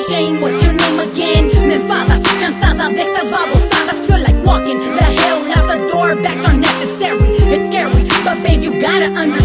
shame, what's your name again? Me enfadas, cansada de estas babosadas. Feel like walking the hell out the door, backs are necessary. It's scary, but babe, you gotta understand